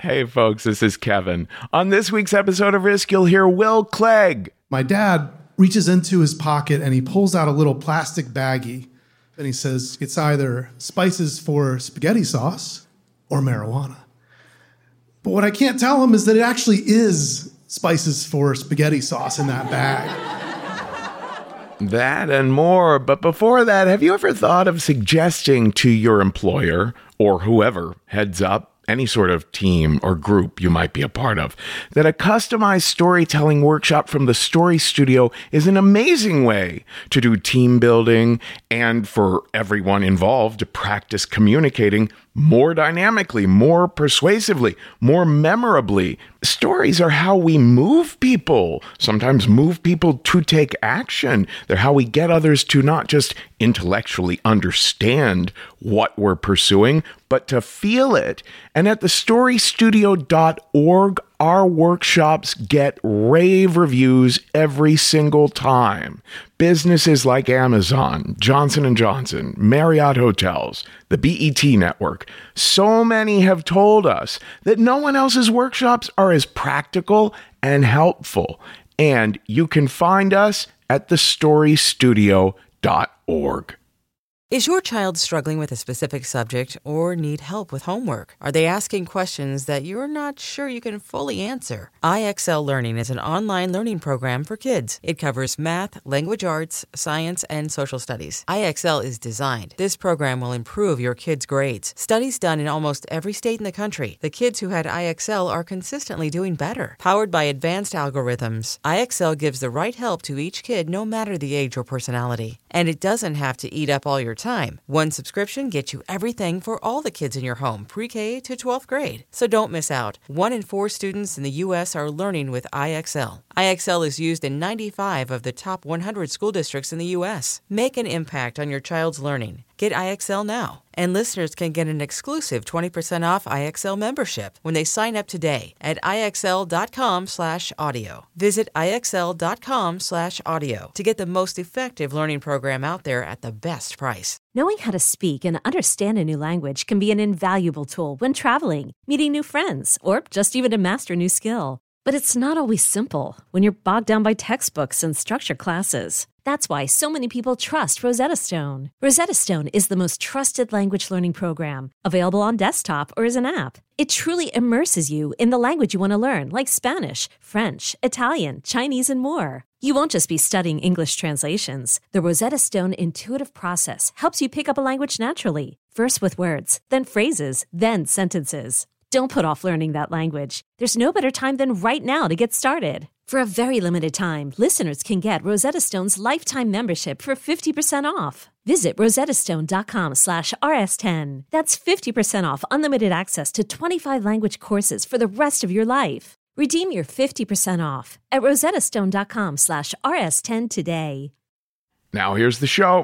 Hey folks, this is Kevin. On this week's episode of Risk, you'll hear Will Clegg. My dad reaches into his pocket and he pulls out a little plastic baggie. And he says, it's either spices for spaghetti sauce or marijuana. But what I can't tell him is that it actually is spices for spaghetti sauce in that bag. That and more. But before that, have you ever thought of suggesting to your employer or whoever heads up any sort of team or group you might be a part of, that a customized storytelling workshop from the Story Studio is an amazing way to do team building and for everyone involved to practice communicating more dynamically, more persuasively, more memorably? Stories are how we move people, sometimes move people to take action. They're how we get others to not just intellectually understand what we're pursuing, but to feel it. And at thestorystudio.org, our workshops get rave reviews every single time. Businesses like Amazon, Johnson & Johnson, Marriott Hotels, the BET Network, so many have told us that no one else's workshops are as practical and helpful. And you can find us at thestorystudio.org. Is your child struggling with a specific subject or need help with homework? Are they asking questions that you're not sure you can fully answer? IXL Learning is an online learning program for kids. It covers math, language arts, science, and social studies. IXL is designed. This program will improve your kids' grades. Studies done in almost every state in the country. The kids who had IXL are consistently doing better. Powered by advanced algorithms, IXL gives the right help to each kid no matter the age or personality. And it doesn't have to eat up all your time. One subscription gets you everything for all the kids in your home, pre-K to 12th grade. So don't miss out. 1 in 4 students in the U.S. are learning with IXL. IXL is used in 95 of the top 100 school districts in the U.S. Make an impact on your child's learning. Get IXL now. And listeners can get an exclusive 20% off IXL membership when they sign up today at IXL.com/audio. Visit IXL.com/audio to get the most effective learning program out there at the best price. Knowing how to speak and understand a new language can be an invaluable tool when traveling, meeting new friends, or just even to master a new skill. But it's not always simple when you're bogged down by textbooks and structured classes. That's why so many people trust Rosetta Stone. Rosetta Stone is the most trusted language learning program, available on desktop or as an app. It truly immerses you in the language you want to learn, like Spanish, French, Italian, Chinese, and more. You won't just be studying English translations. The Rosetta Stone intuitive process helps you pick up a language naturally, first with words, then phrases, then sentences. Don't put off learning that language. There's no better time than right now to get started. For a very limited time, listeners can get Rosetta Stone's lifetime membership for 50% off. Visit rosettastone.com/rs10. That's 50% off unlimited access to 25 language courses for the rest of your life. Redeem your 50% off at rosettastone.com/rs10 today. Now here's the show.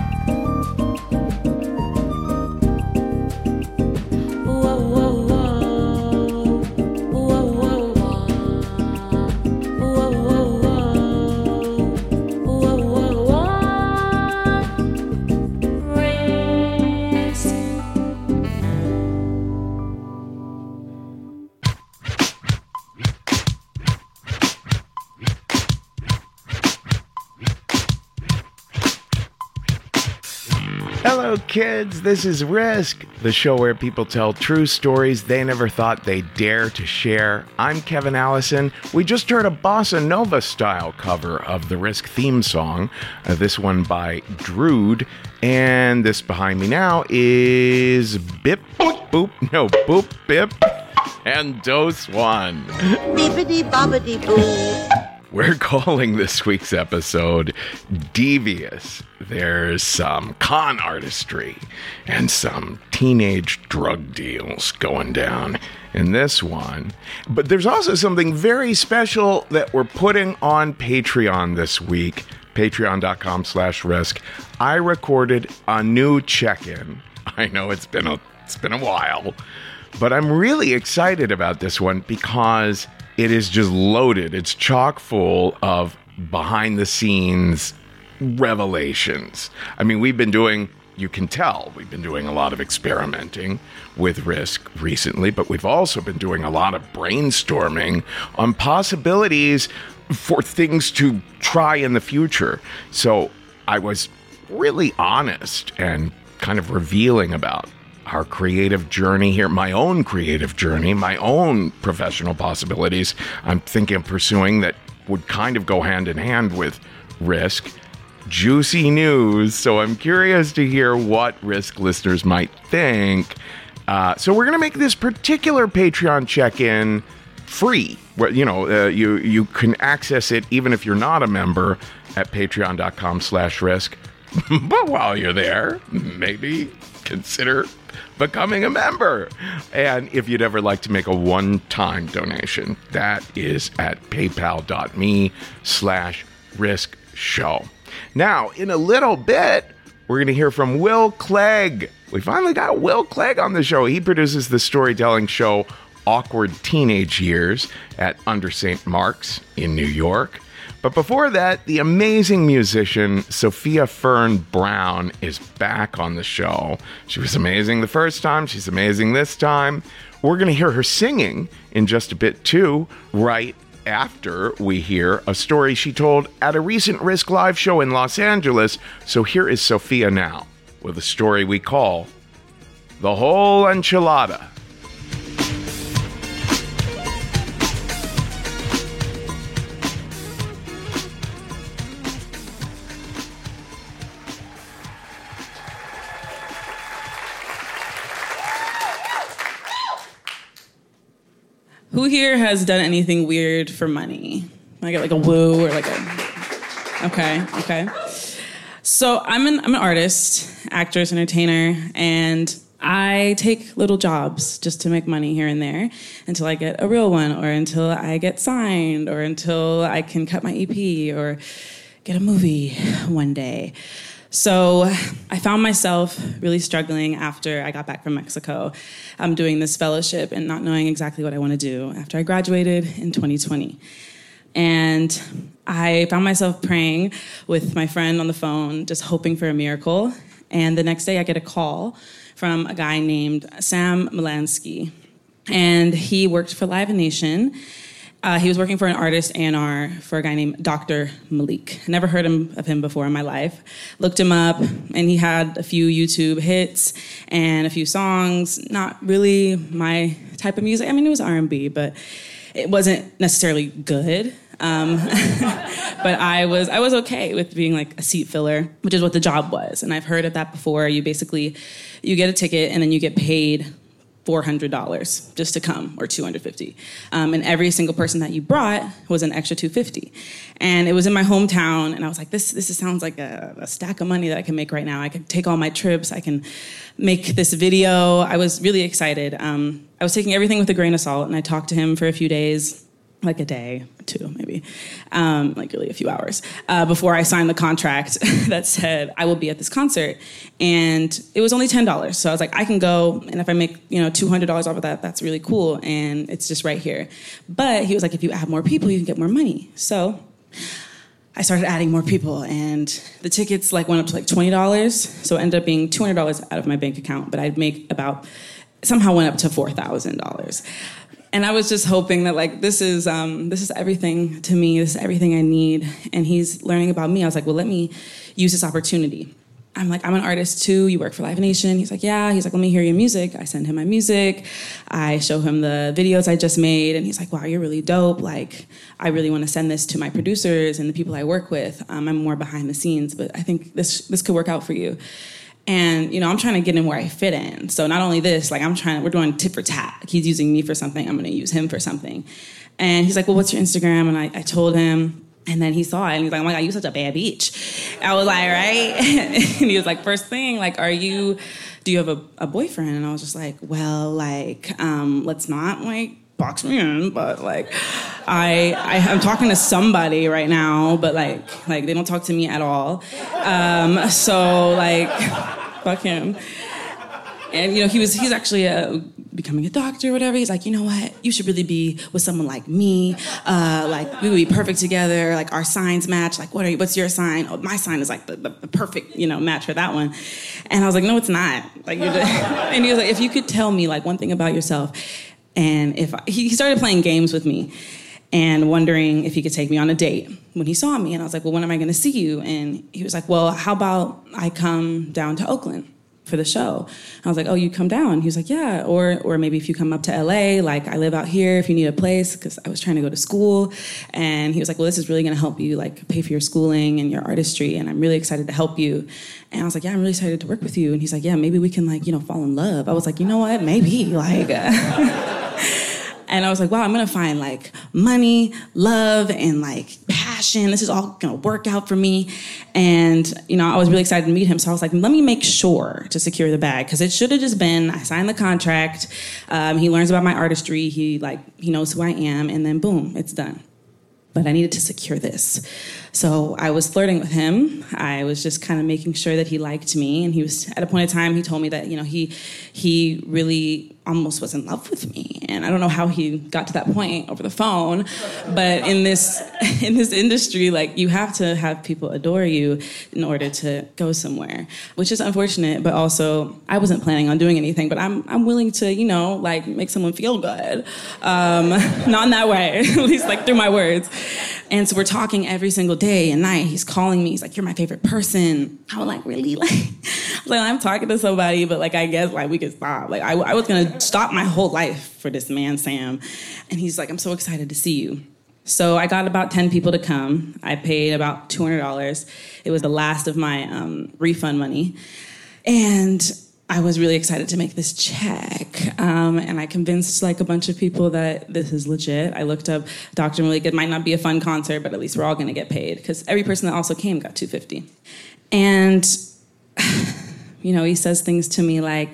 Hello, kids. This is Risk, the show where people tell true stories they never thought they'd dare to share. I'm Kevin Allison. We just heard a bossa nova style cover of the Risk theme song, this one by Drood, and this behind me now is Bip Boop Boop, no Boop Bip, and Dose One. Bippity boppity boo. We're calling this week's episode Devious. There's some con artistry and some teenage drug deals going down in this one. But there's also something very special that we're putting on Patreon this week, patreon.com/risk. I recorded a new check-in. I know it's been a while, but I'm really excited about this one because it is just loaded. It's chock full of behind the scenes revelations. I mean, we've been doing you can tell we've been doing a lot of experimenting with Risk recently, but we've also been doing a lot of brainstorming on possibilities for things to try in the future. So I was really honest and kind of revealing about our creative journey here, my own creative journey, my own professional possibilities I'm thinking of pursuing that would kind of go hand in hand with Risk. Juicy news. So I'm curious to hear what Risk listeners might think. So we're going to make this particular Patreon check-in free. Where, you can access it even if you're not a member at patreon.com/risk. But while you're there, maybe consider becoming a member. And if you'd ever like to make a one-time donation, that is at paypal.me/riskshow. Now, in a little bit, we're going to hear from Will Clegg. We finally got Will Clegg on the show. He produces the storytelling show Awkward Teenage Years at Under St. Mark's in New York. But before that, the amazing musician Sophia Fern Brown is back on the show. She was amazing the first time. She's amazing this time. We're going to hear her singing in just a bit, too, right after we hear a story she told at a recent Risk Live show in Los Angeles. So here is Sophia now with a story we call The Whole Enchilada. Who here has done anything weird for money? I get like a woo or like a... Okay. So I'm an artist, actress, entertainer, and I take little jobs just to make money here and there until I get a real one or until I get signed or until I can cut my EP or get a movie one day. So I found myself really struggling after I got back from Mexico. I'm doing this fellowship and not knowing exactly what I want to do after I graduated in 2020. And I found myself praying with my friend on the phone, just hoping for a miracle. And the next day I get a call from a guy named Sam Melansky. And he worked for Live Nation. He was working for an artist A&R for a guy named Dr. Malik. Never heard of him before in my life. Looked him up, and he had a few YouTube hits and a few songs. Not really my type of music. I mean, it was R&B, but it wasn't necessarily good. But I was okay with being like a seat filler, which is what the job was. And I've heard of that before. You get a ticket, and then you get paid $400 just to come, or $250. And every single person that you brought was an extra $250. And it was in my hometown, and I was like, this sounds like a stack of money that I can make right now. I can take all my trips. I can make this video. I was really excited. I was taking everything with a grain of salt, and I talked to him for a few days, like a day, 2 maybe, like really a few hours, before I signed the contract that said I will be at this concert. And it was only $10. So I was like, I can go, and if I make, $200 off of that, that's really cool, and it's just right here. But he was like, if you add more people, you can get more money. So I started adding more people, and the tickets went up to $20. So it ended up being $200 out of my bank account, but I'd make somehow went up to $4,000. And I was just hoping that this is everything to me. This is everything I need. And he's learning about me. I was like, well, let me use this opportunity. I'm like, I'm an artist too. You work for Live Nation. He's like, yeah. He's like, let me hear your music. I send him my music. I show him the videos I just made. And he's like, wow, you're really dope. I really want to send this to my producers and the people I work with. I'm more behind the scenes, but I think this could work out for you. And, I'm trying to get in where I fit in. So not only this, we're doing tit for tat. He's using me for something. I'm going to use him for something. And he's like, well, what's your Instagram? And I told him. And then he saw it. And he's like, oh, my God, you're such a bad bitch. I was like, right? And he was like, first thing, do you have a boyfriend? And I was just like, well, let's not, box me in, but I'm talking to somebody right now, but they don't talk to me at all. So fuck him. And, he's actually becoming a doctor or whatever. He's like, you know what? You should really be with someone like me. Like, we would be perfect together. Like, our signs match. Like, what's your sign? Oh, my sign is like the perfect, match for that one. And I was like, no, it's not. Like, and he was like, if you could tell me, like, one thing about yourself. And he started playing games with me and wondering if he could take me on a date when he saw me. And I was like, well, when am I going to see you? And he was like, well, how about I come down to Oakland for the show? I was like, oh, you come down? He was like, yeah. Or maybe if you come up to LA, like I live out here if you need a place, because I was trying to go to school. And he was like, well, this is really going to help you like pay for your schooling and your artistry. And I'm really excited to help you. And I was like, yeah, I'm really excited to work with you. And he's like, yeah, maybe we can like, fall in love. I was like, you know what? Maybe like, and I was like, wow, I'm going to find like money, love, and like passion. This is all going to work out for me. And, I was really excited to meet him. So I was like, let me make sure to secure the bag. Because it should have just been, I signed the contract. He learns about my artistry. He knows who I am. And then boom, it's done. But I needed to secure this. So I was flirting with him. I was just kind of making sure that he liked me. And he was, at a point in time, he told me that, he really almost was in love with me. And I don't know how he got to that point over the phone. But in this industry, like, you have to have people adore you in order to go somewhere, which is unfortunate. But also, I wasn't planning on doing anything. But I'm willing to, like, make someone feel good. Not in that way, at least like through my words. And so we're talking every single day and night. He's calling me. He's like, you're my favorite person. I was like, really? Like I'm talking to somebody, but like, I guess like we could stop. Like I was going to stop my whole life for this man, Sam. And he's like, I'm so excited to see you. So I got about 10 people to come. I paid about $200. It was the last of my refund money. And I was really excited to make this check. And I convinced like a bunch of people that this is legit. I looked up Dr. Malik. It might not be a fun concert, but at least we're all going to get paid, because every person that also came got $250. And, he says things to me like,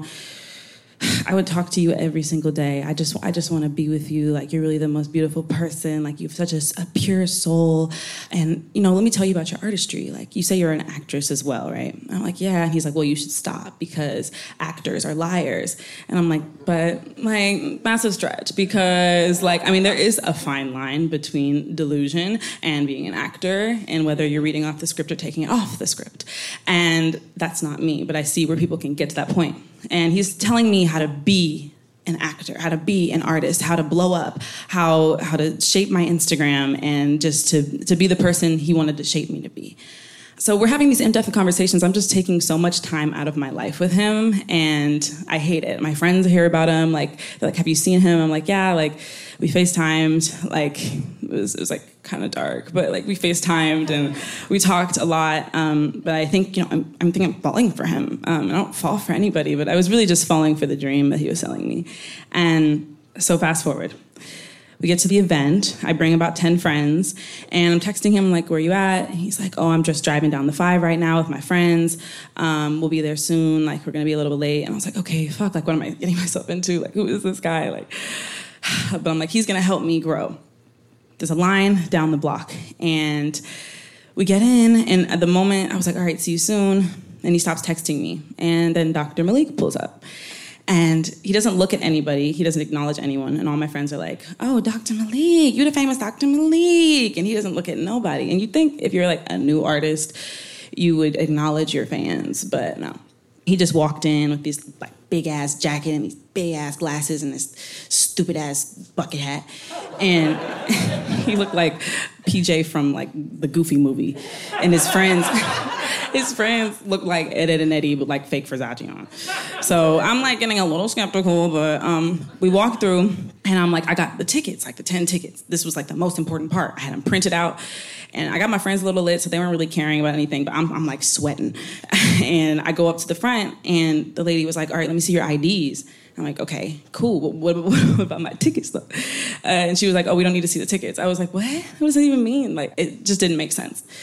I would talk to you every single day. I just want to be with you. Like, you're really the most beautiful person. Like, you have such a pure soul. And, let me tell you about your artistry. Like, you say you're an actress as well, right? I'm like, yeah. And he's like, well, you should stop because actors are liars. And I'm like, but like, massive stretch, because there is a fine line between delusion and being an actor, and whether you're reading off the script or taking it off the script. And that's not me, but I see where people can get to that point. And he's telling me how to be an actor, how to be an artist, how to blow up, how to shape my Instagram, and just to be the person he wanted to shape me to be. So we're having these in-depth conversations. I'm just taking so much time out of my life with him, and I hate it. My friends hear about him, like, they're like, have you seen him? I'm like, yeah, like, we FaceTimed, like, it was like kind of dark, but like we FaceTimed and we talked a lot. But I think, I'm falling for him. I don't fall for anybody, but I was really just falling for the dream that he was selling me. And so fast forward. We get to the event. I bring about 10 friends, and I'm texting him, like, where are you at? And he's like, oh, I'm just driving down the 5 right now with my friends. We'll be there soon. Like, we're going to be a little bit late. And I was like, okay, fuck, like, what am I getting myself into? Like, who is this guy? Like, but I'm like, he's going to help me grow. There's a line down the block, and we get in, and at the moment, I was like, all right, see you soon. And he stops texting me. And then Dr. Malik pulls up. And he doesn't look at anybody. He doesn't acknowledge anyone. And all my friends are like, oh, Dr. Malik, you're the famous Dr. Malik. And he doesn't look at nobody. And you'd think if you're like a new artist, you would acknowledge your fans. But no. He just walked in with this like big-ass jacket and these big-ass glasses and this stupid-ass bucket hat. And he looked like PJ from like the Goofy movie. And his friends looked like Ed, Ed and Eddie, but like fake Versace on. So I'm like getting a little skeptical, but we walked through, and I'm like, I got the tickets, like the 10 tickets. This was like the most important part. I had them printed out, and I got my friends a little lit, so they weren't really caring about anything, but I'm like sweating. And I go up to the front, and the lady was like, all right, let me see your IDs. I'm like, okay, cool. What about my tickets, though? And she was like, oh, we don't need to see the tickets. I was like, what? What does that even mean? Like, it just didn't make sense.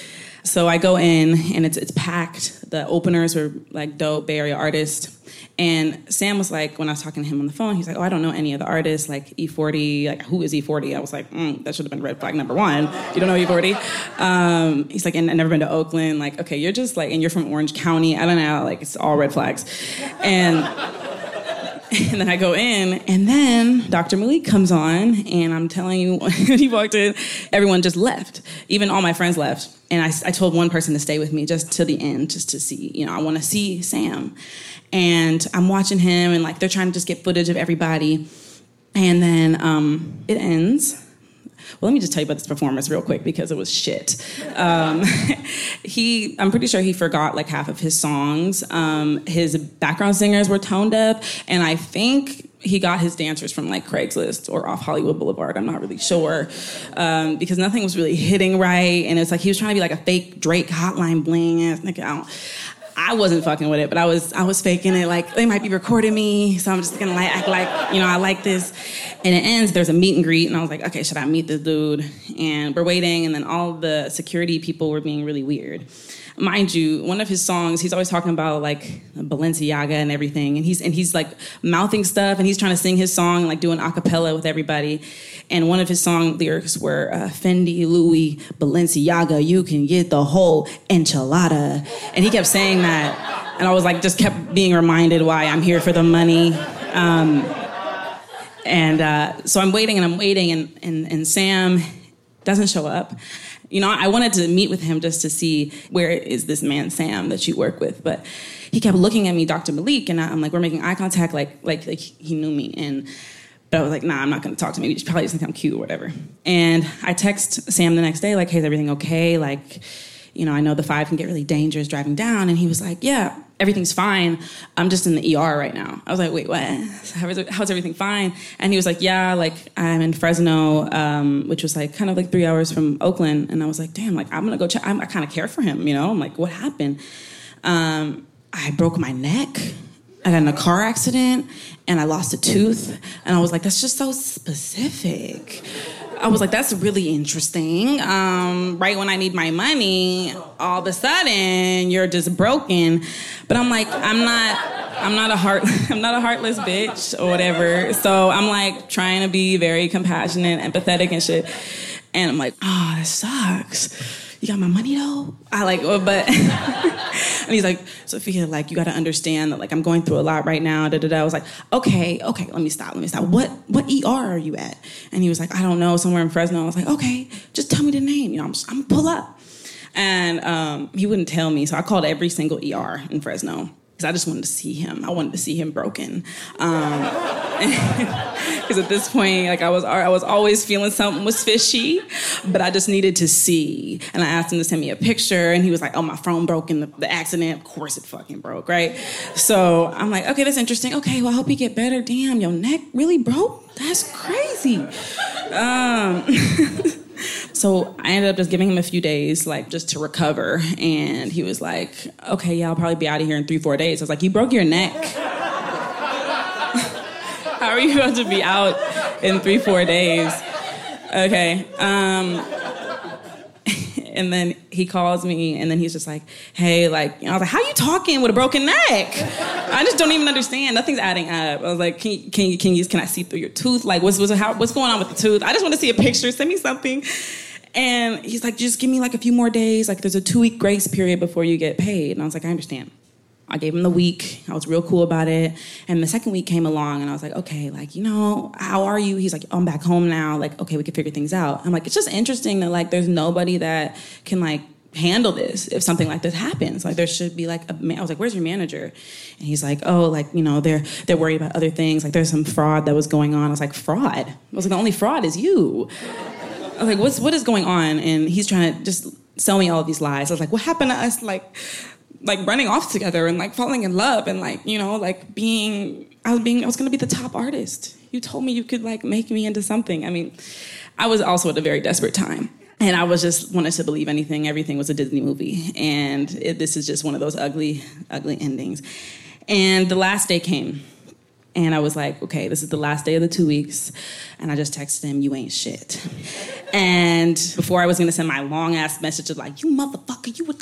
So I go in, and it's packed. The openers were like dope Bay Area artists. And Sam was like, when I was talking to him on the phone, he's like, oh, I don't know any of the artists, like E40, like, who is E40? I was like, that should have been red flag number one. You don't know E40? He's like, and I've never been to Oakland. Like, okay, you're just like, and you're from Orange County. I don't know, like, it's all red flags. And then I go in, and then Dr. Malik comes on, and I'm telling you, when he walked in, everyone just left. Even all my friends left. And I told one person to stay with me just till the end, just to see, I want to see Sam. And I'm watching him, and like they're trying to just get footage of everybody. And then it ends. Well, let me just tell you about this performance real quick because it was shit. I'm pretty sure he forgot like half of his songs. His background singers were tone deaf, and I think he got his dancers from like Craigslist or off Hollywood Boulevard. I'm not really sure because nothing was really hitting right, and it's like he was trying to be like a fake Drake Hotline Bling ass nigga. I wasn't fucking with it, but I was faking it. Like, they might be recording me, so I'm just gonna like act like, I like this. And it ends, there's a meet and greet, and I was like, okay, should I meet this dude? And we're waiting, and then all the security people were being really weird. Mind you, one of his songs, he's always talking about like Balenciaga and everything, and he's like mouthing stuff, and he's trying to sing his song, like doing a cappella with everybody. And one of his song lyrics were Fendi, Louis, Balenciaga, you can get the whole enchilada. And he kept saying that, and I was like, just kept being reminded why I'm here for the money. So I'm waiting, and Sam doesn't show up. I wanted to meet with him just to see where is this man Sam that you work with, but he kept looking at me, Dr. Malik, and I'm like, we're making eye contact, like he knew me, but I was like, nah, I'm not going to talk to him. He probably doesn't think I'm cute or whatever. And I text Sam the next day, like, hey, is everything okay? Like, I know the 5 can get really dangerous driving down, and he was like, yeah, everything's fine. I'm just in the ER right now. I was like, wait, what? How's everything fine? And he was like, yeah, like I'm in Fresno, which was like kind of like 3 hours from Oakland. And I was like, damn, like I'm gonna go check. I kind of care for him, I'm like, what happened? I broke my neck. I got in a car accident and I lost a tooth. And I was like, that's just so specific. I was like, that's really interesting. Right when I need my money, all of a sudden you're just broken. But I'm like, I'm not a heartless bitch or whatever. So I'm like trying to be very compassionate, empathetic and shit. And I'm like, oh, that sucks. You got my money though? But and he's like, Sophia, like you got to understand that like I'm going through a lot right now. I was like, okay, let me stop. What ER are you at? And he was like, I don't know, somewhere in Fresno. I was like, okay, just tell me the name. I'm gonna pull up. And he wouldn't tell me, so I called every single ER in Fresno. I just wanted to see him. I wanted to see him broken. Because at this point, like I was always feeling something was fishy, but I just needed to see. And I asked him to send me a picture, and he was like, "Oh, my phone broke in the accident. Of course, it fucking broke, right?" So I'm like, "Okay, that's interesting. Okay, well, I hope you get better. Damn, your neck really broke? That's crazy." So I ended up just giving him a few days, like, just to recover. And he was like, okay, yeah, I'll probably be out of here in 3-4 days. I was like, you broke your neck. How are you going to be out in 3-4 days? Okay. And then he calls me, and then he's just like, hey, like, I was like, how you talking with a broken neck? I just don't even understand. Nothing's adding up. I was like, can I see through your tooth? Like, what's going on with the tooth? I just want to see a picture. Send me something. And he's like, just give me like a few more days. Like, there's a 2-week grace period before you get paid. And I was like, I understand. I gave him the week. I was real cool about it. And the second week came along, and I was like, okay, like, how are you? He's like, I'm back home now. Like, okay, we can figure things out. I'm like, it's just interesting that, like, there's nobody that can, like, handle this if something like this happens. Like, there should be, like, I was like, where's your manager? And he's like, oh, like, they're worried about other things. Like, there's some fraud that was going on. I was like, fraud? I was like, the only fraud is you. I was like, what is going on? And he's trying to just sell me all of these lies. I was like, what happened to us, like running off together and like falling in love and like, like I was going to be the top artist. You told me you could like make me into something. I mean, I was also at a very desperate time, and I was just wanted to believe everything was a Disney movie. And this is just one of those ugly, ugly endings. And the last day came, and I was like, okay, this is the last day of the 2 weeks. And I just texted him, you ain't shit. And before I was going to send my long-ass message of like, you motherfucker, you...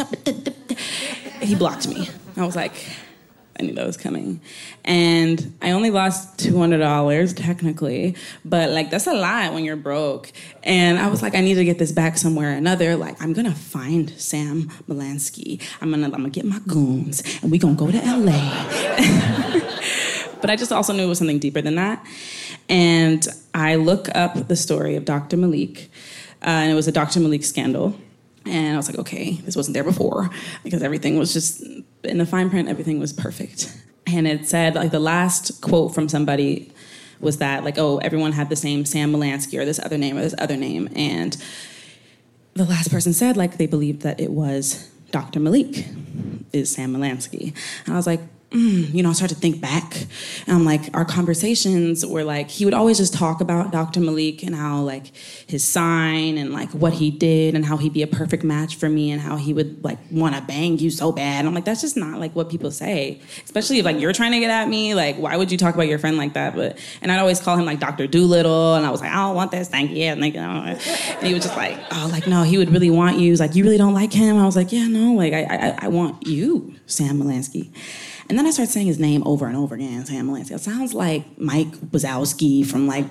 He blocked me. I was like, I knew that was coming. And I only lost $200, technically. But, like, that's a lot when you're broke. And I was like, I need to get this back somewhere or another. Like, I'm going to find Sam Melansky. I'm gonna get my goons, and we going to go to L.A. But I just also knew it was something deeper than that. And I look up the story of Dr. Malik, and it was a Dr. Malik scandal. And I was like, okay, this wasn't there before, because everything was just, in the fine print, everything was perfect. And it said, like, the last quote from somebody was that, like, oh, everyone had the same Sam Melansky or this other name or this other name. And the last person said, like, they believed that it was Dr. Malik is Sam Melansky. And I was like, you know, I started to think back. And I'm like, our conversations were like, he would always just talk about Dr. Malik and how, like, his sign and, like, what he did and how he'd be a perfect match for me and how he would, like, want to bang you so bad. And I'm like, that's just not, like, what people say. Especially if, like, you're trying to get at me. Like, why would you talk about your friend like that? And I'd always call him, like, Dr. Doolittle. And I was like, I don't want this. Thank you. And, like, and he was just like, oh, like, no, he would really want you. He was like, you really don't like him? I was like, yeah, no. Like, I want you, Sam Melansky. And then I started saying his name over and over again, Sam Melansky. It sounds like Mike Wazowski from, like,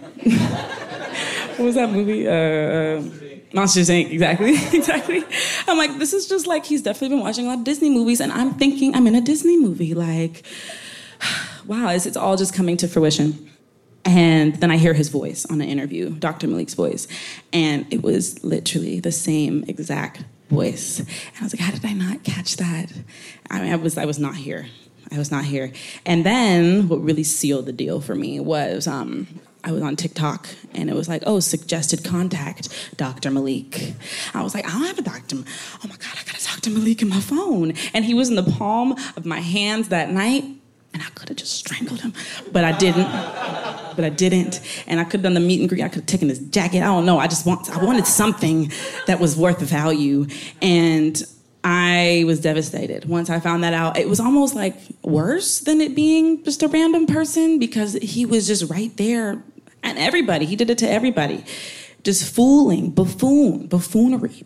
what was that movie? Monsters, Inc. Exactly. I'm like, this is just like, he's definitely been watching a lot of Disney movies, and I'm thinking I'm in a Disney movie. Like, wow, it's all just coming to fruition. And then I hear his voice on the interview, Dr. Malik's voice, and it was literally the same exact voice. And I was like, how did I not catch that? I mean, I was not here. I was not here. And then what really sealed the deal for me was I was on TikTok, and it was like, oh, suggested contact, Dr. Malik. I was like, I don't have a doctor. Oh, my God, I got a Dr. Malik in my phone. And he was in the palm of my hands that night, and I could have just strangled him. But I didn't. And I could have done the meet and greet. I could have taken his jacket. I don't know. I wanted something that was worth the value. And I was devastated once I found that out. It was almost like worse than it being just a random person, because he was just right there. And everybody, he did it to everybody. Just fooling, buffoonery.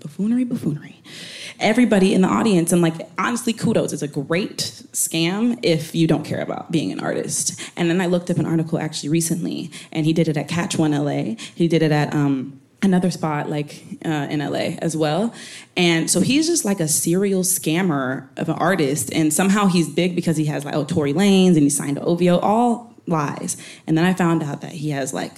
Everybody in the audience. And, like, honestly, kudos. It's a great scam if you don't care about being an artist. And then I looked up an article actually recently, and he did it at Catch One LA. He did it at another spot, like, in LA as well. And so he's just like a serial scammer of an artist. And somehow he's big because he has, like, Tory Lanez, and he signed to OVO, all lies. And then I found out that he has, like,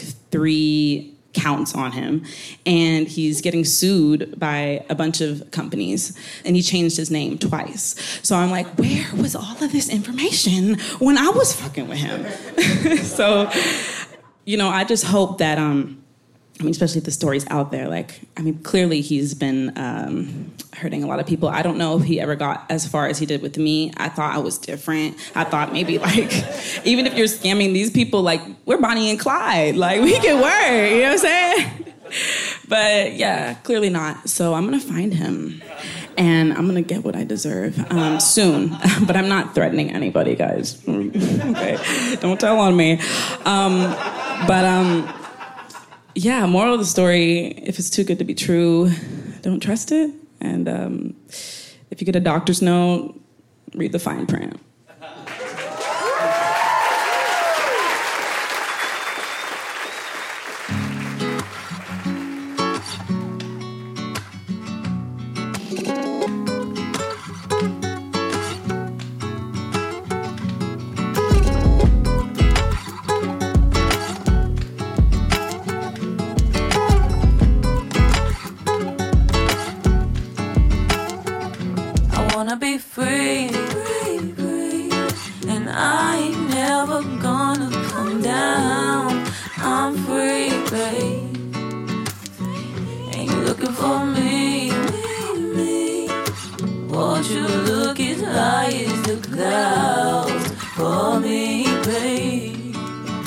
3 counts on him, and he's getting sued by a bunch of companies, and he changed his name twice. So I'm like, where was all of this information when I was fucking with him? So, you know, I just hope that, I mean, especially if the story's out there, like, I mean, clearly he's been hurting a lot of people. I don't know if he ever got as far as he did with me. I thought I was different. I thought maybe, like, even if you're scamming these people, like, we're Bonnie and Clyde. Like, we can work, you know what I'm saying? But, yeah, clearly not. So I'm going to find him, and I'm going to get what I deserve soon. But I'm not threatening anybody, guys. Okay? Don't tell on me. Yeah, moral of the story, if it's too good to be true, don't trust it. And if you get a doctor's note, read the fine print. Be free, and I ain't never gonna come down. I'm free, babe. Ain't you looking for me? Won't you look as high as the clouds for me, babe?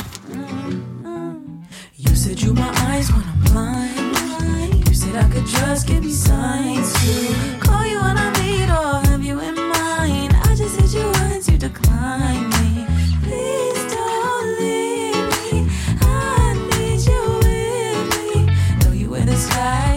You said you my eyes when I'm blind. You said I could just give me signs to call you when I need or have you in mind. I just hit you once, you decline me. Please don't leave me. I need you with me. Know you in the sky.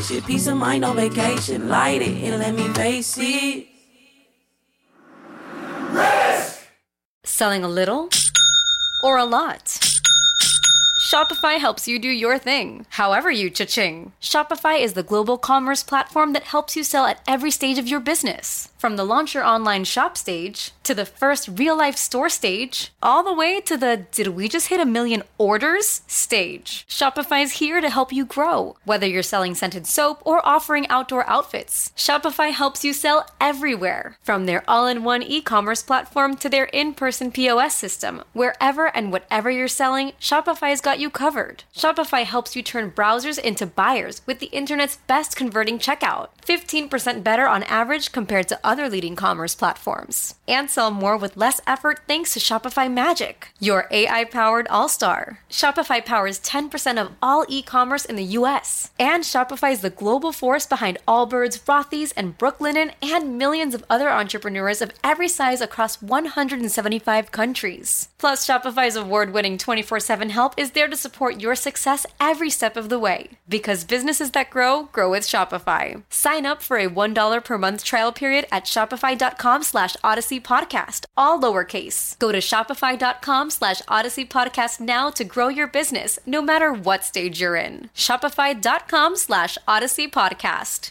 spaceship. Peace of mind on vacation. Light it and let me face it. Selling a little or a lot? Shopify helps you do your thing, however you cha-ching. Shopify is the global commerce platform that helps you sell at every stage of your business. From the launch your online shop stage, to the first real-life store stage, all the way to the did we just hit 1 million orders stage. Shopify is here to help you grow. Whether you're selling scented soap or offering outdoor outfits, Shopify helps you sell everywhere. From their all-in-one e-commerce platform to their in-person POS system, wherever and whatever you're selling, Shopify's got you covered. Shopify helps you turn browsers into buyers with the internet's best converting checkout. 15% better on average compared to other leading commerce platforms. And sell more with less effort thanks to Shopify Magic, your AI-powered all-star. Shopify powers 10% of all e-commerce in the US. And Shopify is the global force behind Allbirds, Rothy's, and Brooklinen, and millions of other entrepreneurs of every size across 175 countries. Plus, Shopify's award-winning 24/7 help is there to support your success every step of the way. Because businesses that grow, grow with Shopify. Sign up for a $1 per month trial period at shopify.com/Odyssey Podcast, all lowercase. Go to shopify.com/Odyssey Podcast now to grow your business, no matter what stage you're in. Shopify.com/Odyssey Podcast.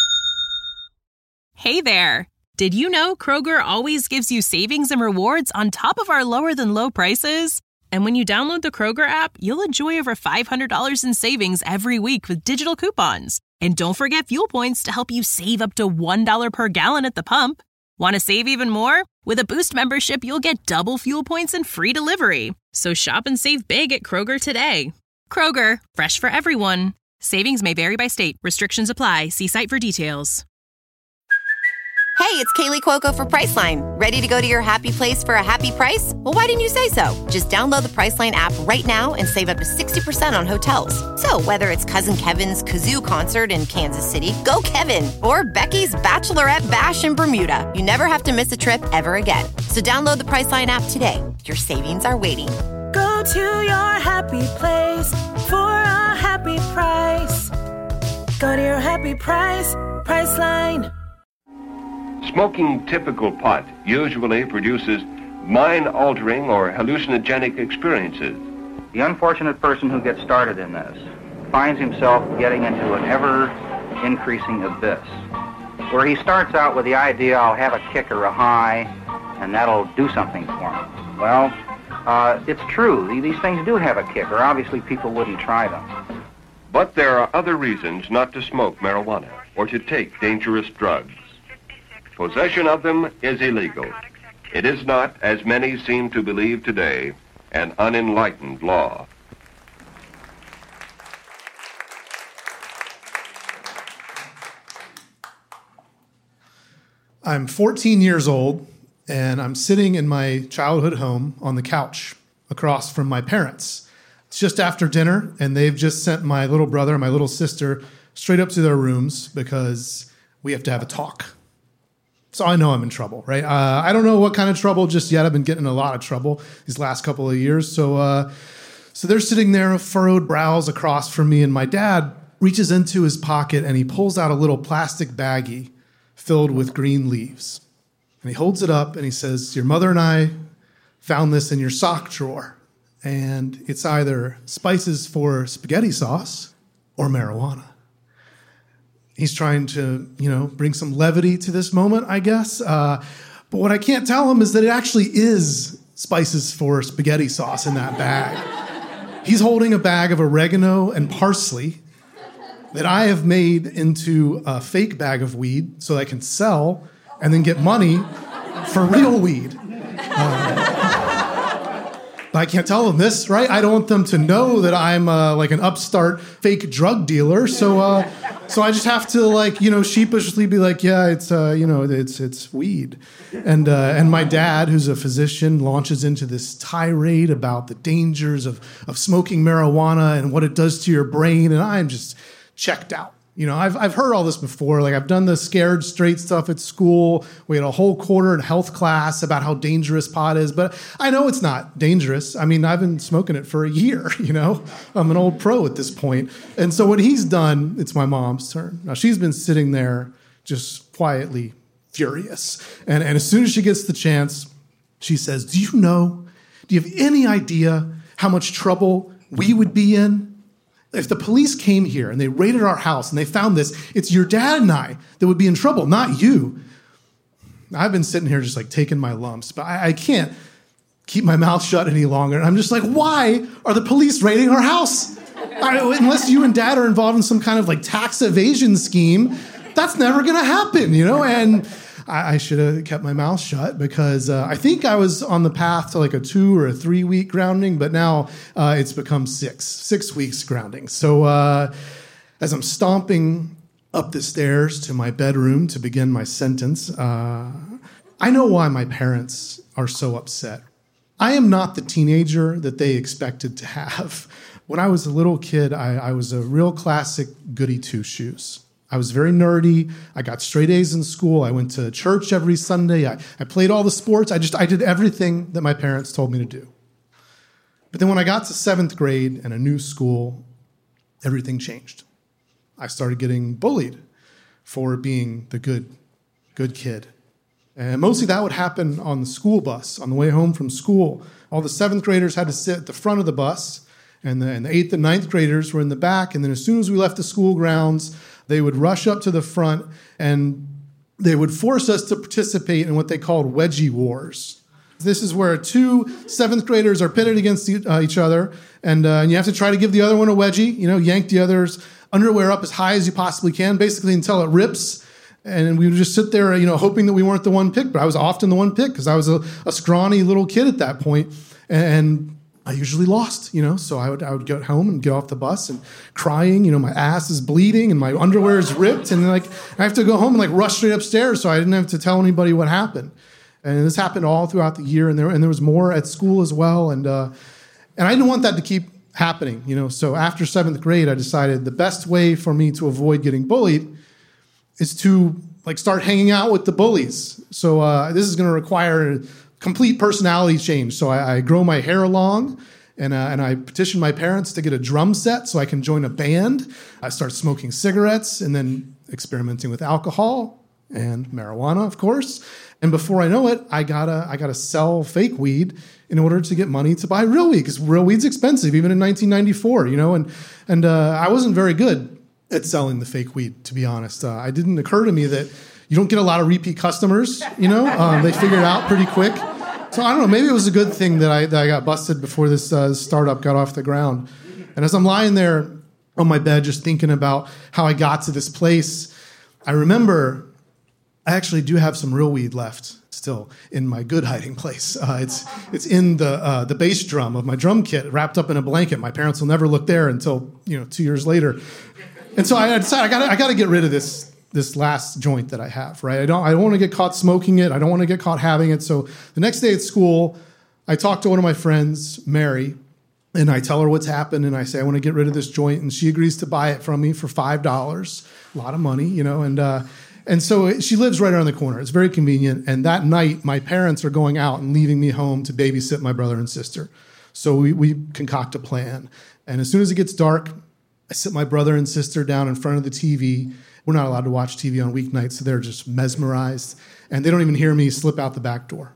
Hey there. Did you know Kroger always gives you savings and rewards on top of our lower than low prices? And when you download the Kroger app, you'll enjoy over $500 in savings every week with digital coupons. And don't forget fuel points to help you save up to $1 per gallon at the pump. Want to save even more? With a Boost membership, you'll get double fuel points and free delivery. So shop and save big at Kroger today. Kroger, fresh for everyone. Savings may vary by state. Restrictions apply. See site for details. Hey, it's Kaylee Cuoco for Priceline. Ready to go to your happy place for a happy price? Well, why didn't you say so? Just download the Priceline app right now and save up to 60% on hotels. So whether it's Cousin Kevin's Kazoo Concert in Kansas City, go Kevin, or Becky's Bachelorette Bash in Bermuda, you never have to miss a trip ever again. So download the Priceline app today. Your savings are waiting. Go to your happy place for a happy price. Go to your happy price, Priceline. Smoking typical pot usually produces mind-altering or hallucinogenic experiences. The unfortunate person who gets started in this finds himself getting into an ever-increasing abyss, where he starts out with the idea, I'll have a kick or a high, and that'll do something for him. Well, it's true. These things do have a kick, or obviously people wouldn't try them. But there are other reasons not to smoke marijuana or to take dangerous drugs. Possession of them is illegal. It is not, as many seem to believe today, an unenlightened law. I'm 14 years old, and I'm sitting in my childhood home on the couch across from my parents. It's just after dinner, and they've just sent my little brother and my little sister straight up to their rooms because we have to have a talk. So I know I'm in trouble, right? I don't know what kind of trouble just yet. I've been getting in a lot of trouble these last couple of years. So they're sitting there with furrowed brows across from me, and my dad reaches into his pocket and he pulls out a little plastic baggie filled with green leaves. And he holds it up and he says, your mother and I found this in your sock drawer. And it's either spices for spaghetti sauce or marijuana. He's trying to, bring some levity to this moment, I guess. But what I can't tell him is that it actually is spices for spaghetti sauce in that bag. He's holding a bag of oregano and parsley that I have made into a fake bag of weed so I can sell and then get money for real weed. I can't tell them this, right? I don't want them to know that I'm like an upstart fake drug dealer. So I just have to sheepishly be like, yeah, it's it's weed. And my dad, who's a physician, launches into this tirade about the dangers of smoking marijuana and what it does to your brain. And I'm just checked out. I've heard all this before. Like, I've done the scared straight stuff at school. We had a whole quarter in health class about how dangerous pot is, but I know it's not dangerous. I mean, I've been smoking it for a year, I'm an old pro at this point. And so what he's done, it's my mom's turn. Now, she's been sitting there just quietly furious. And as soon as she gets the chance, she says, do you have any idea how much trouble we would be in? If the police came here and they raided our house and they found this, it's your dad and I that would be in trouble, not you. I've been sitting here just like taking my lumps, but I can't keep my mouth shut any longer. And I'm just like, why are the police raiding our house? Unless you and dad are involved in some kind of like tax evasion scheme, that's never going to happen, And I should have kept my mouth shut because I think I was on the path to like a 2 or a 3 week grounding, but now it's become 6 weeks grounding. So as I'm stomping up the stairs to my bedroom to begin my sentence, I know why my parents are so upset. I am not the teenager that they expected to have. When I was a little kid, I was a real classic goody two-shoes. I was very nerdy. I got straight A's in school. I went to church every Sunday. I played all the sports. I did everything that my parents told me to do. But then when I got to 7th grade and a new school, everything changed. I started getting bullied for being the good kid. And mostly that would happen on the school bus. On the way home from school, all the 7th graders had to sit at the front of the bus, and the 8th and 9th graders were in the back. And then as soon as we left the school grounds, they would rush up to the front and they would force us to participate in what they called wedgie wars. This is where 2 7th graders are pitted against each other, and you have to try to give the other one a wedgie, yank the other's underwear up as high as you possibly can, basically until it rips. And we would just sit there, hoping that we weren't the one picked. But I was often the one picked because I was a scrawny little kid at that point. And I usually lost, so I would get home and get off the bus and crying, my ass is bleeding and my underwear is ripped. And I have to go home and rush straight upstairs so I didn't have to tell anybody what happened. And this happened all throughout the year. And there was more at school as well. And I didn't want that to keep happening, So after 7th grade, I decided the best way for me to avoid getting bullied is to start hanging out with the bullies. So this is going to require complete personality change. So I grow my hair long, and I petition my parents to get a drum set so I can join a band. I start smoking cigarettes and then experimenting with alcohol and marijuana, of course. And before I know it, I gotta sell fake weed in order to get money to buy real weed, because real weed's expensive, even in 1994. And I wasn't very good at selling the fake weed, to be honest. It didn't occur to me that you don't get a lot of repeat customers, They figured it out pretty quick. So I don't know, maybe it was a good thing that I got busted before this startup got off the ground. And as I'm lying there on my bed just thinking about how I got to this place, I remember I actually do have some real weed left still in my good hiding place. It's in the bass drum of my drum kit, wrapped up in a blanket. My parents will never look there until 2 years later. And so I decided I got to get rid of this last joint that I have, right? I don't want to get caught smoking it. I don't want to get caught having it. So the next day at school, I talk to one of my friends, Mary, and I tell her what's happened. And I say, I want to get rid of this joint. And she agrees to buy it from me for $5, a lot of money, And so she lives right around the corner. It's very convenient. And that night, my parents are going out and leaving me home to babysit my brother and sister. So we concoct a plan. And as soon as it gets dark, I sit my brother and sister down in front of the TV. We're not allowed to watch TV on weeknights, so they're just mesmerized. And they don't even hear me slip out the back door.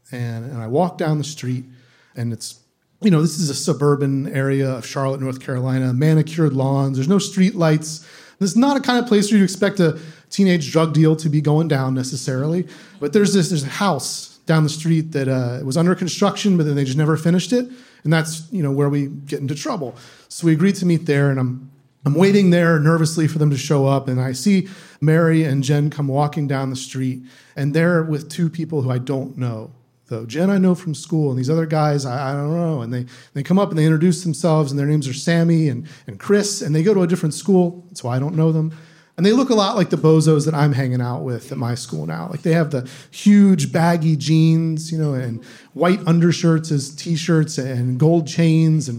And I walk down the street, and it's, this is a suburban area of Charlotte, North Carolina, manicured lawns. There's no street lights. This is not a kind of place where you expect a teenage drug deal to be going down necessarily. But there's a house down the street that was under construction, but then they just never finished it. And that's, where we get into trouble. So we agreed to meet there, and I'm waiting there nervously for them to show up. And I see Mary and Jen come walking down the street, and they're with 2 people who I don't know. Though Jen I know from school, and these other guys I don't know. And they come up and they introduce themselves, and their names are Sammy and Chris, and they go to a different school. That's why I don't know them. And they look a lot like the bozos that I'm hanging out with at my school now. They have the huge baggy jeans, and white undershirts as T-shirts and gold chains. And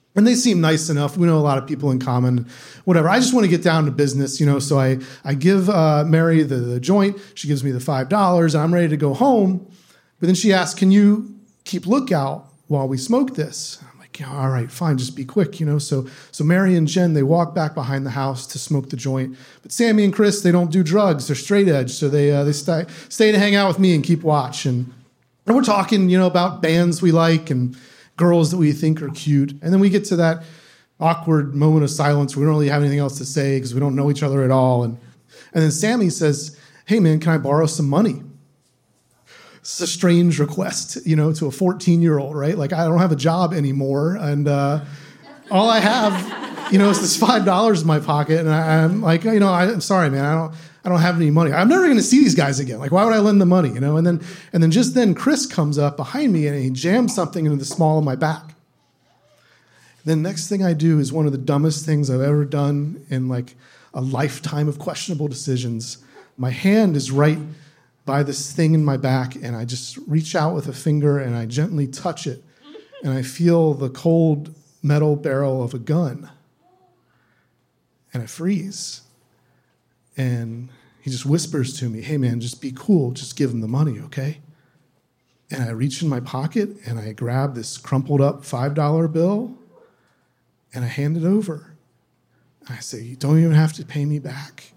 And they seem nice enough. We know a lot of people in common, whatever. I just want to get down to business, so I give Mary the joint. She gives me the $5, and I'm ready to go home. But then she asks, can you keep lookout while we smoke this? I'm like, yeah, all right, fine, just be quick, So Mary and Jen, they walk back behind the house to smoke the joint. But Sammy and Chris, they don't do drugs. They're straight edge, so they stay to hang out with me and keep watch. And we're talking, about bands we like and girls that we think are cute. And then we get to that awkward moment of silence where we don't really have anything else to say because we don't know each other at all. And then Sammy says, hey, man, can I borrow some money? It's a strange request, to a 14-year-old, right? Like, I don't have a job anymore. And all I have, is this $5 in my pocket. And I'm like, I'm sorry, man. I don't have any money. I'm never going to see these guys again. Like, why would I lend the money, And then just then Chris comes up behind me and he jams something into the small of my back. Then next thing I do is one of the dumbest things I've ever done in like a lifetime of questionable decisions. My hand is right by this thing in my back, and I just reach out with a finger and I gently touch it, and I feel the cold metal barrel of a gun, and I freeze. And he just whispers to me, hey, man, just be cool. Just give him the money, okay? And I reach in my pocket, and I grab this crumpled up $5 bill, and I hand it over. And I say, you don't even have to pay me back.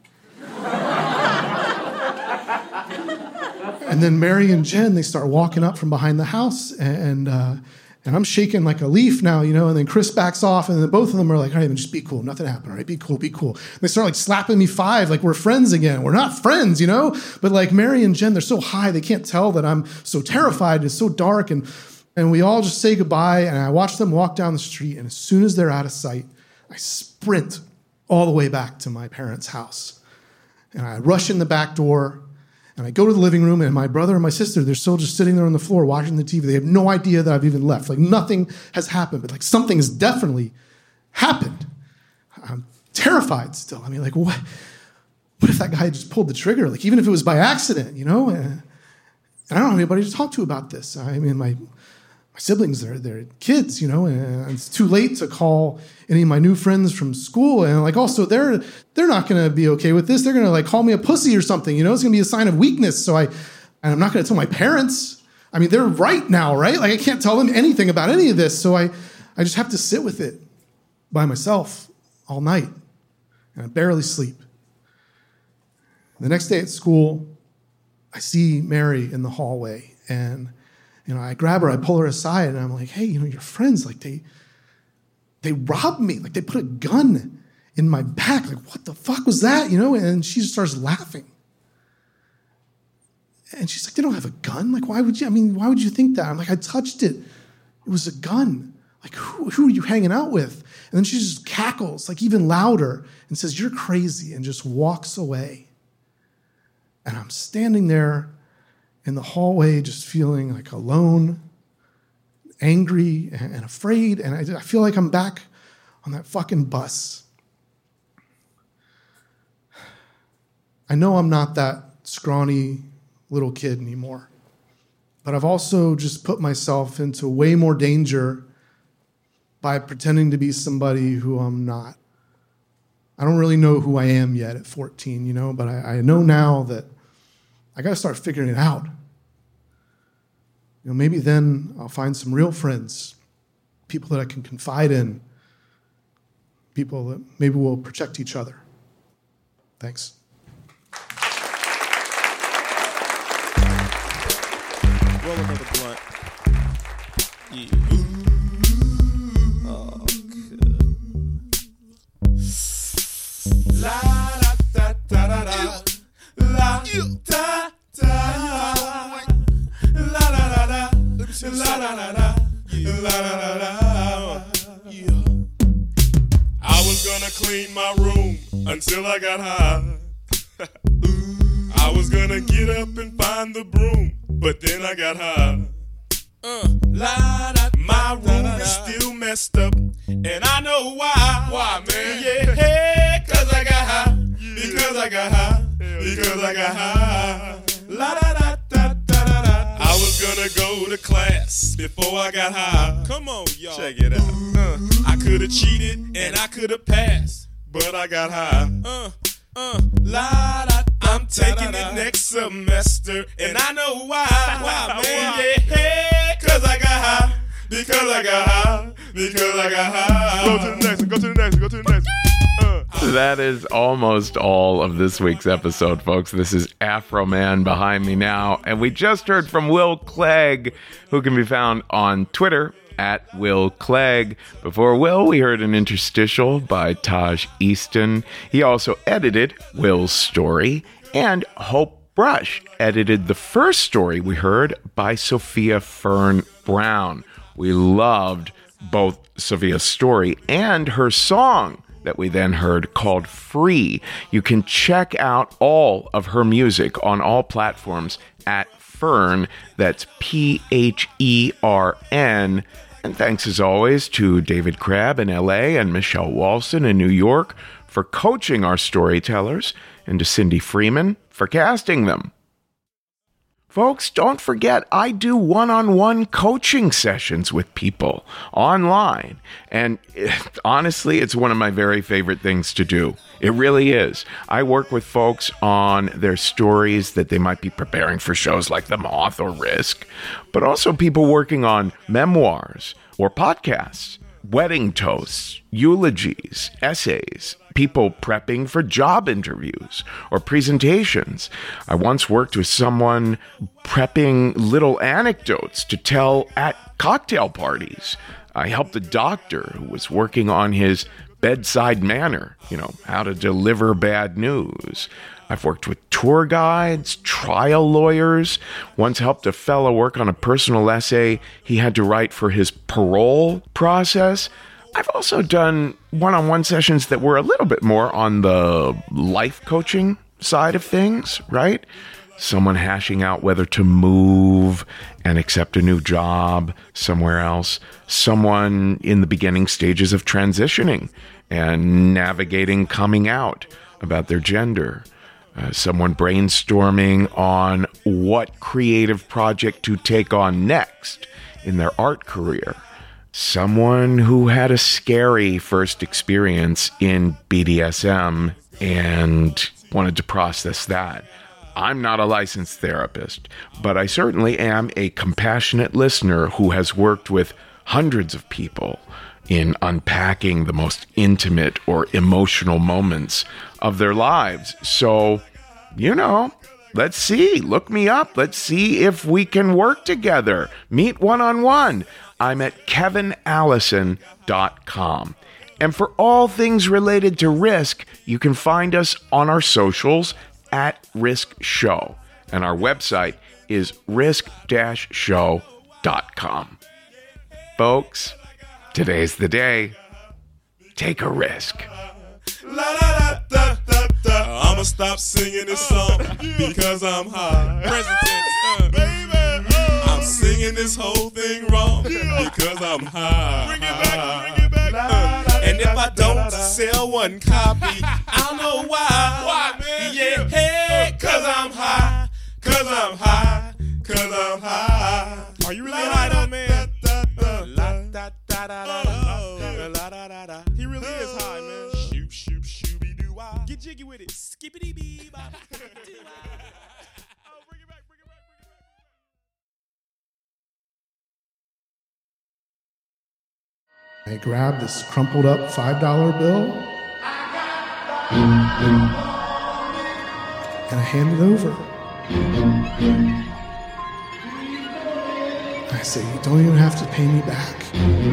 And then Mary and Jen, they start walking up from behind the house, and I'm shaking like a leaf now, and then Chris backs off, and then both of them are like, all right, man, just be cool. Nothing happened, all right? Be cool, be cool. And they start like slapping me 5, like we're friends again. We're not friends, But like Mary and Jen, they're so high, they can't tell that I'm so terrified. It's so dark, and we all just say goodbye, and I watch them walk down the street, and as soon as they're out of sight, I sprint all the way back to my parents' house. And I rush in the back door, and I go to the living room, and my brother and my sister, they're still just sitting there on the floor watching the TV. They have no idea that I've even left. Like, nothing has happened, but like something has definitely happened. I'm terrified still. I mean, like, what if that guy just pulled the trigger? Like, even if it was by accident, And I don't have anybody to talk to about this. I mean, my siblings, they're kids, and it's too late to call any of my new friends from school. And like, also, they're not going to be okay with this. They're going to like call me a pussy or something, It's going to be a sign of weakness. So I'm not going to tell my parents. I mean, they're right now, right? Like, I can't tell them anything about any of this. So I just have to sit with it by myself all night. And I barely sleep. The next day at school, I see Mary in the hallway, and I grab her, I pull her aside, and I'm like, hey, your friends, like, they robbed me. Like, they put a gun in my back. Like, what the fuck was that, And she just starts laughing. And she's like, they don't have a gun? Like, why would you think that? I'm like, I touched it. It was a gun. Like, who are you hanging out with? And then she just cackles, like, even louder, and says, you're crazy, and just walks away. And I'm standing there in the hallway, just feeling like alone, angry, and afraid. And I feel like I'm back on that fucking bus. I know I'm not that scrawny little kid anymore, but I've also just put myself into way more danger by pretending to be somebody who I'm not. I don't really know who I am yet at 14, but I know now that I got to start figuring it out. Maybe then I'll find some real friends, people that I can confide in, people that maybe will protect each other. Thanks. Roll another blunt. Yeah. Oh, good. La da da da da da. La da da. La da da da. La da da da. La da da da. Yeah. I was gonna clean my room until I got high. I was gonna get up and find the broom, but then I got high. My room is still messed up, and I know why. Why, man? Yeah, cause I got high. Because I got high. Because I got high. La da da da da da da. I was gonna go to class before I got high. Come on, y'all. Check it out. I could have cheated and I could have passed, but I got high. I'm taking it next semester, and I know why. Why, man? Yeah, cause I got high. Because I got high. Because I got high. Go to the next one. Go to the next one. Go to the next one. That is almost all of this week's episode, folks. This is Afro Man behind me now, and we just heard from Will Clegg, who can be found on Twitter at Will Clegg. Before Will, we heard an interstitial by Taj Easton. He also edited Will's story, and Hope Brush edited the first story we heard by Sophia Fern Brown. We loved both Sophia's story and her song that we then heard called Free. You can check out all of her music on all platforms at Fern. That's P-H-E-R-N. And thanks as always to David Crabb in LA and Michelle Walston in New York for coaching our storytellers, and to Cindy Freeman for casting them. Folks, don't forget, I do one-on-one coaching sessions with people online. And honestly, it's one of my very favorite things to do. It really is. I work with folks on their stories that they might be preparing for shows like The Moth or Risk, but also people working on memoirs or podcasts, wedding toasts, eulogies, essays, people prepping for job interviews or presentations. I once worked with someone prepping little anecdotes to tell at cocktail parties. I helped a doctor who was working on his bedside manner, how to deliver bad news. I've worked with tour guides, trial lawyers, once helped a fellow work on a personal essay he had to write for his parole process. I've also done one-on-one sessions that were a little bit more on the life coaching side of things, right? Someone hashing out whether to move and accept a new job somewhere else. Someone in the beginning stages of transitioning and navigating coming out about their gender. Someone brainstorming on what creative project to take on next in their art career. Someone who had a scary first experience in BDSM and wanted to process that. I'm not a licensed therapist, but I certainly am a compassionate listener who has worked with hundreds of people in unpacking the most intimate or emotional moments of their lives. So, let's see. Look me up. Let's see if we can work together. Meet one-on-one. I'm at kevinallison.com. And for all things related to Risk, you can find us on our socials at Risk Show. And our website is risk-show.com. Folks, today's the day. Take a risk. I'ma stop singing this song because I'm high. Present tense, baby. I'm singing this whole thing wrong because I'm high. Bring it back. And if I don't sell one copy, I don't know why. Why, man? Yeah, hey, cause I'm high. Cause I'm high. Cause I'm high. Are you really high though, man? He really is high, man. Shoop, shoop, shooby doo wah. Get jiggy with it. Skippity bee bop. I grabbed this crumpled up $5 bill and I hand it over. I say, you don't even have to pay me back.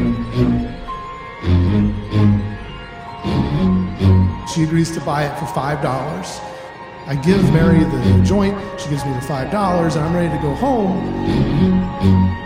She agrees to buy it for $5. I give Mary the joint, she gives me the $5, and I'm ready to go home.